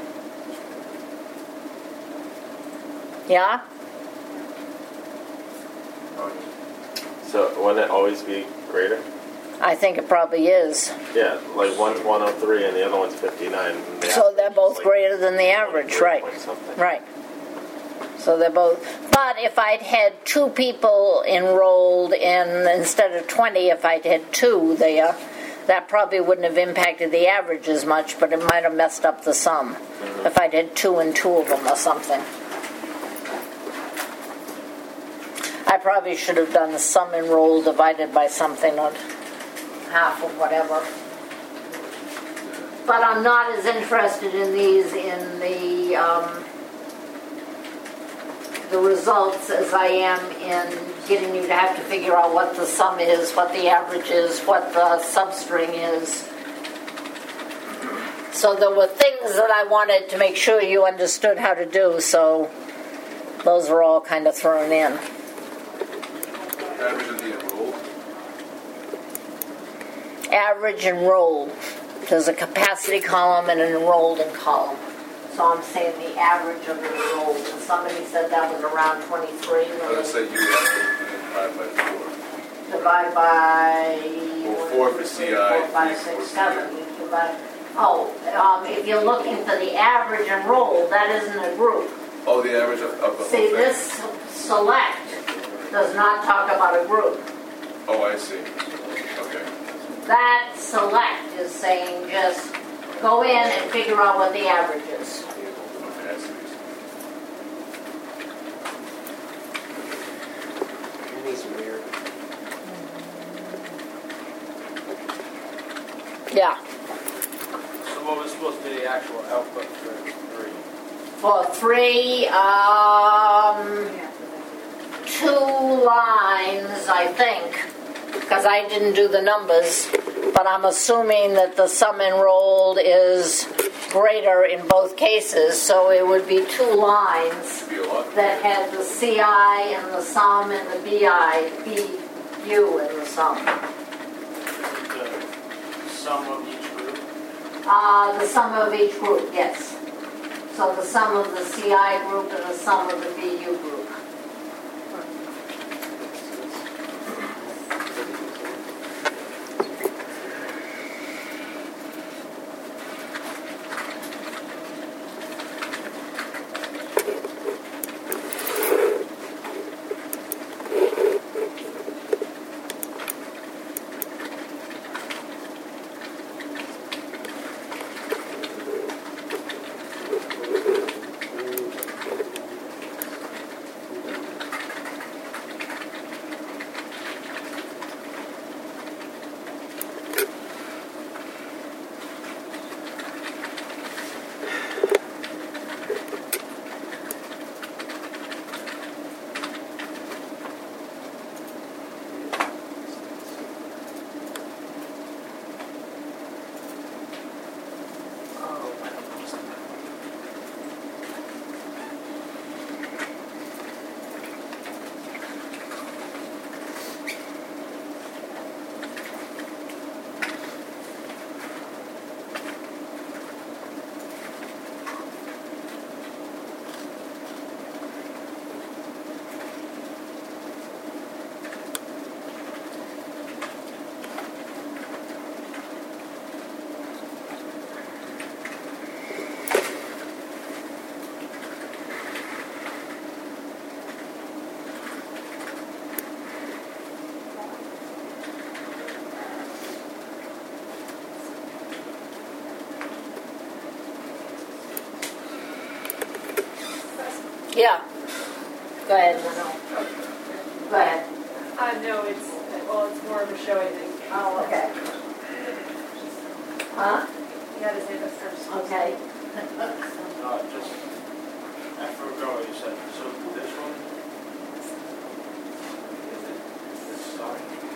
Yeah? So wouldn't it always be greater? I think it probably is. Yeah, like one's 103 and the other one's 59. So they're both greater than the average, right? Something. Right. So they're both. But if I'd had 2 people enrolled in, instead of 20, if I'd had 2 there, that probably wouldn't have impacted the average as much, but it might have messed up the sum. If I'd had 2 and 2 of them or something. I probably should have done the sum enrolled divided by something or half or whatever. But I'm not as interested in these in the results as I am in getting you to have to figure out what the sum is, what the average is, what the substring is. So there were things that I wanted to make sure you understood how to do, so those were all kind of thrown in. Average of the enrolled average enrolled. There's a capacity column and an enrolled in column. So I'm saying the average of enrolled. And somebody said that was around 23. I'm gonna say you have to Divide divide by 4. by Well, 4 for CI, 4, 5, 3 6, for 7. You divide. If you're looking for the average enrolled, that isn't a group. Oh, the average of the whole See, thing? this select does not talk about a group. Oh, I see. Okay. That select is saying just go in and figure out what the average is. Okay, I see. And he's weird. Yeah. So what was supposed to be the actual output for 3? For 3, 2 lines, I think, because I didn't do the numbers, but I'm assuming that the sum enrolled is greater in both cases, so it would be 2 lines Be a lot. that had the CI and the sum and the BI, BU and the sum. The sum of each group? The sum of each group, yes. So the sum of the CI group and the sum of the BU group. Yeah. Go ahead, Manal. Go ahead. No, it's more of a showy thing. Oh, okay. Huh? You gotta say that first. Okay. Just, I forgot what you said. So this one? Is it the sum?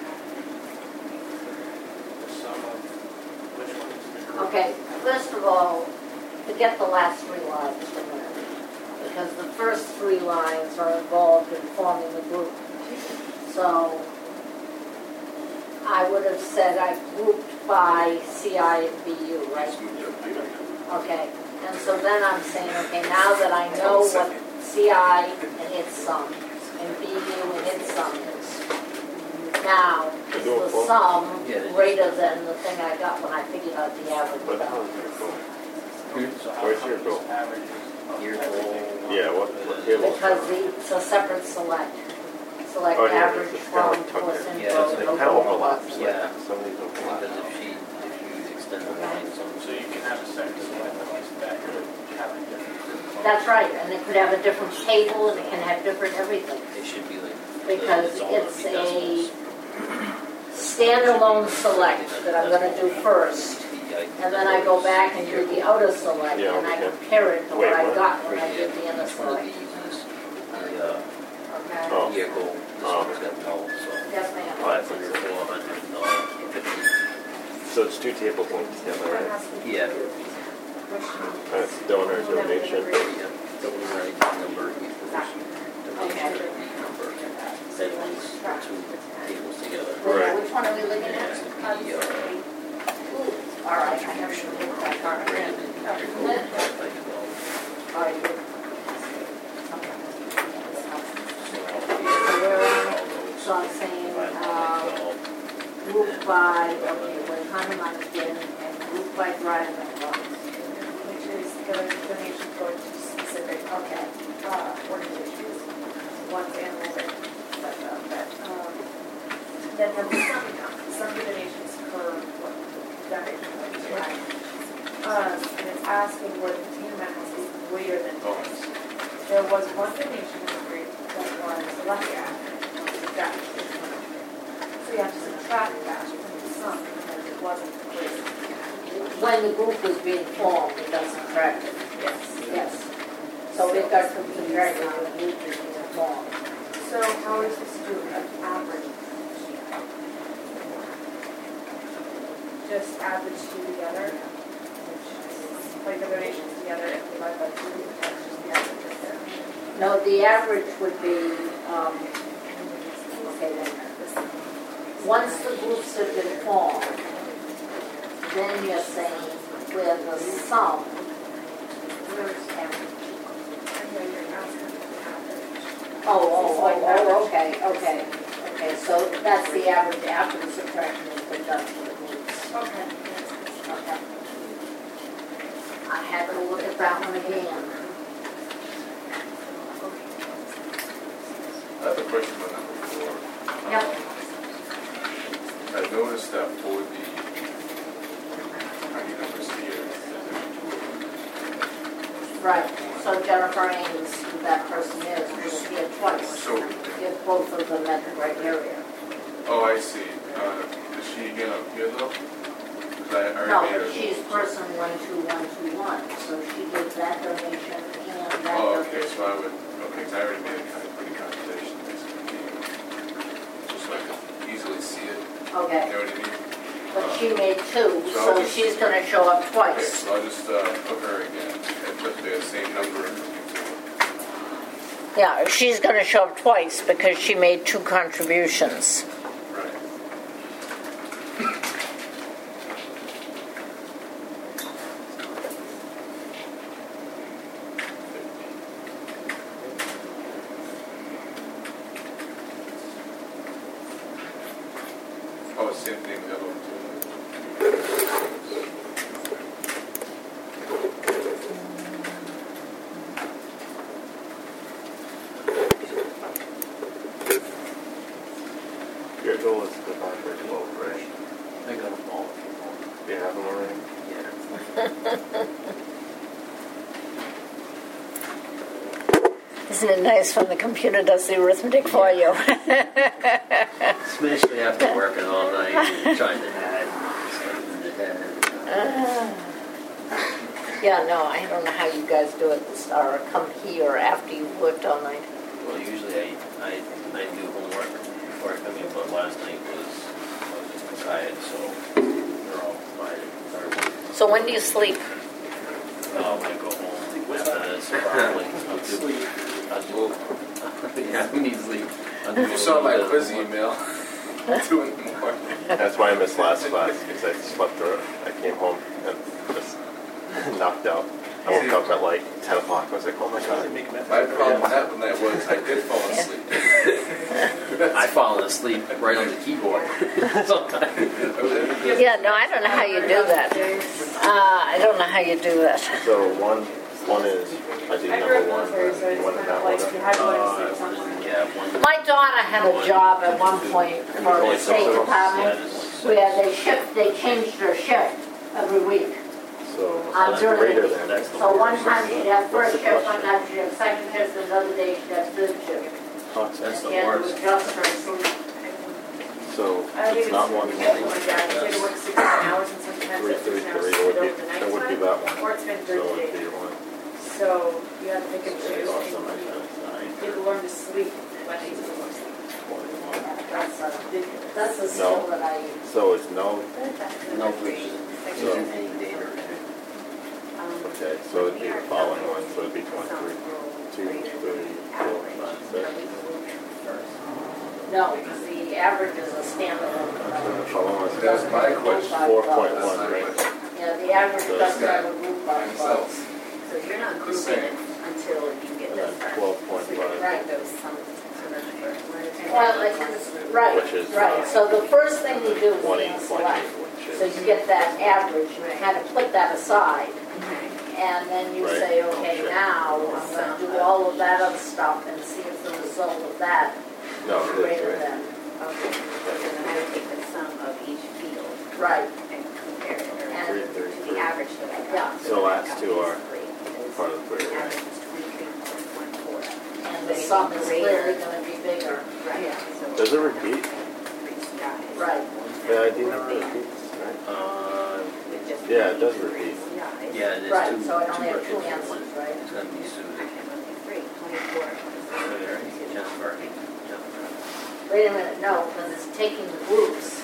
The sum of, which one is the group? Okay, first of all, forget the last 3 lines for a minute, because the first 3 lines are involved in forming the group. So I would have said I grouped by CI and BU, right? Okay, and so then I'm saying, okay, now that I know what CI and its sum and BU and its sum is, now is the sum greater than the thing I got when I figured out the average What the hell value? is your goal? So Where's your goal? averages of Your everything? Yeah, what table? Because it's a separate select. Select Oh, yeah, average it's from kind of tucked plus in. info. Yeah, it's It no kind of overlap. overlaps. Yeah. Some of these overlap. Because if you extend the lines on. So you can have a second select list that could have a different group. That's right, and it could have a different table and it can have different everything. It should be like. Because all gonna it's be a decimals. standalone select that I'm gonna do first. And then I go back and do the outer select Yeah, and I okay. compare it to what Wait, I what? got when I did the inner Each one of select. these is Okay? Oh. vehicle, this Oh. one's got null, so. Yes, ma'am. Oh, that's Under under 400, null, 50. So it's 2 tables linked together, right? Yeah. That's donor donation. Yeah. Double right number equals donation number. That links the 2 tables together. Right. Which one are we looking at? You. All right, I have to look back on it. All right, good. So I'm saying, group by, okay, what kind of money in, and group by driving loans. Which is the donation for specific, Okay, organizations. One's animal, but, then you have the sum account, some donations per donation. right. And it's asking what the team amount is greater than this. There was one donation in the group that was left out. So you have to subtract that from the sum because it wasn't greater. When the group was being formed, it got subtracted. Yes. Yes. So it got subtracted when the group was being formed. So how are we supposed to do an average? Just add the two together, like the donations together and divide by 2, that's just the average right there. No, the average would be, okay, then, once the groups have been formed, then you're saying where the sum, where's average? Oh, okay, so that's the average after the subtraction has been done for the groups. Okay. Okay. I have to look at that one again. I have a question on number 4. Yep. I noticed that for the tiny numbers here, Right, so Jennifer Ames, who that person is, will appear twice. so, If both of them met the criteria. oh, I see. Is she again up here though? 'Cause I already No, made but a- she's person 12121, so she gives that donation and that Oh, okay, donation. so I would, okay, 'cause I already made a kind of pretty computation, basically. Just so I could easily see it, you Okay, know what I mean? but she made 2, So I'll so just- she's gonna show up Okay, twice. so I'll just put her again, and put the same number in before. Yeah, she's gonna show up twice because she made 2 contributions. Right. Oh, same thing, the other one Your goal is to buy for 12, right? I got them all. Do you have them already? Isn't it nice when the computer does the arithmetic for you? Especially after working all night, trying to add stuff in the head. Yeah, no, I don't know how you guys do it, or come here after you've worked all night. Well, usually I do homework before I come in, but last night I was just tired, so we're all tired. So when do you sleep? I go home after this, probably. I'll do Yeah, we need sleep. You saw my quiz email. 2 in the morning. That's why I missed last class, because I slept through it. I came home and just knocked out. I woke up at like 10 o'clock. I was like, oh my god. My problem that night was I did fall asleep. I fallen asleep right on the keyboard. Yeah, no, I don't know how you do that. I don't know how you do that. So one is, I did I grew number up military, 1, so it's one in kind that of like order. you had to go to sleep somewhere. Yeah, one. My daughter had a job at one point for the State Department where they changed her shift every week. So On that's during greater the than. week. So one time she'd have first shift, one time she'd have second shift, another day she'd have third shift. That's And the she had to worst. adjust her sleep. So I think it's not one. like that. You had to work 16 hours and sometimes it's 16 hours 333 would be, the that would be that one. Or it's been So it would 30 be days. one. So you have to pick and choose. Awesome, I And guess. you have to learn to sleep when you sleep. That's a skill that I use. So it's no, No, please. So- Any data. okay, so it'd be the following one, so it'd be 1, 2, 3, 4, 5, 6. No, because the average is a standalone number. That was my question. 4.1, right? Yeah, the average doesn't have a group by Themselves. So you're not The grouping same. it until you get this far. 12.5. So you're gonna Right. take those sums to the number. Well, right, Which is, right, so the first thing you do is 20.8, you select. which So is. you get that average, you kind of put that aside, Okay. and then you Right. say, okay, now I'm gonna do all of that other stuff and see if the result of that No, is it is, greater right? than, Okay, so then I would take the sum of each field right, and compare it And- to the average that I Yeah. got. So then I last got two these are three. part of the The query, right? average is 23.14. and the sum is clearly gonna be bigger. Right. So Does it repeat? increase size. Right. The ID number repeats, right? It just Yeah, it does increase repeat. size. Yeah, it is Right, two, so I only two have two buckets in answers, one. right? It's gonna be Susie. Okay, one, two, three, 24, 26, Jennifer. 22. Jennifer. Wait a minute, no, because it's taking the groups.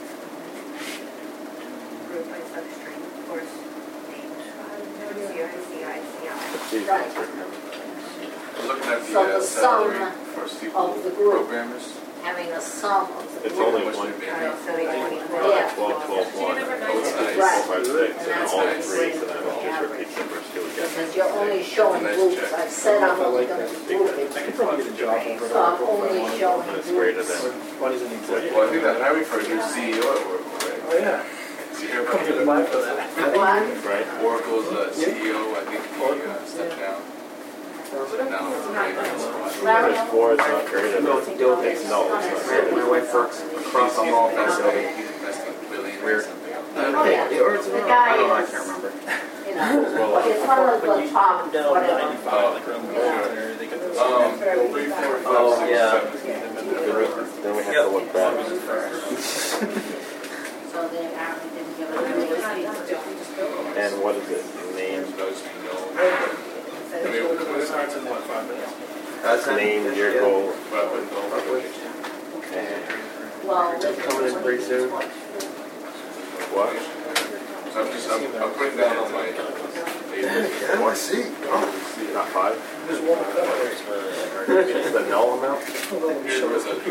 Group by substring, of course, names. CI. It's Right. I'm looking at So the the salary sum for of SQL the group. programmers. Having a sum of the It's group. only How much one. they All make. right, so they 24. Yeah. 12, 1. Oh, it's nice. Right. 4, 5, 6, And and that's all what it's three, so rated then for it just average. repeats the first two again. Because you're only showing Nice groups. check. I've said I'm only gonna do I could probably get a job over So I'm only showing And it's greater groups. than. Money's an executive. Well, I think they're hiring for a new CEO at Oracle, right? Oh, yeah. Did you hear about Come get that? mine for that. What? Right? Oracle's CEO, I think he stepped down. Now, Larry, There's 4, it's not greater No, than. it's Adobe. It's no, it's not greater My than. wife works across the hall from Adobe. He's investing $1 billion or Weird. something. Oh, yeah. Or it's, The I guy don't know, I is- can't remember. you know, it's one of the top, Down whatever. 95, like around the corner, they got the. 3, 4, 5, Oh, 6, yeah. 7. Then we have to look back. So they apparently didn't give it a And what is it? Name, I mean, it starts in what, 5 minutes? That's name, your goal, Probably. and Well, Coming in pretty soon. what? I'm putting that on my paper. I see. Not 5? Just walk up. It's the null amount? Here was a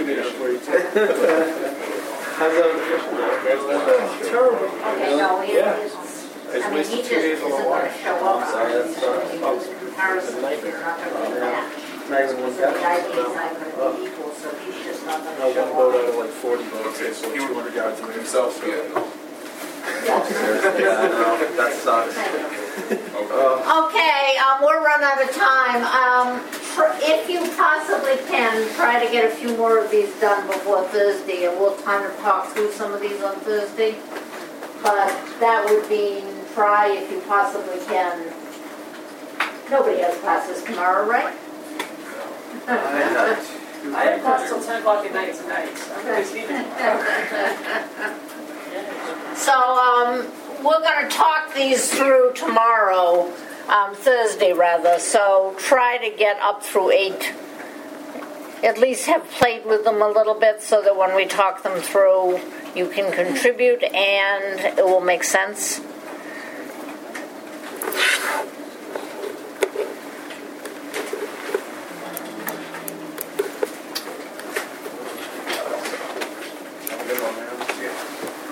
How's that? Terrible. okay, no, Yeah. I mean, he just isn't gonna show up. I'm sorry, that's, Comparison is not gonna be match. Not even So one the guy. idea is not gonna be equal, so he's just not Now, gonna one show boat out up. of like 40 boats, Okay, it's so like he 200 yards away. himself, yeah, no. Yeah, no, that sucks. Okay, we're run out of time. If you possibly can, try to get a few more of these done before Thursday, and we'll kind of talk through some of these on Thursday. But that would be, try if you possibly can. Nobody has classes tomorrow, right? I have class till 10 o'clock at night tonight, so I'm really sleeping. So, we're gonna talk these through tomorrow, Thursday rather, so try to get up through 8. At least have played with them a little bit so that when we talk them through, you can contribute and it will make sense. Have a good one, man. Yeah.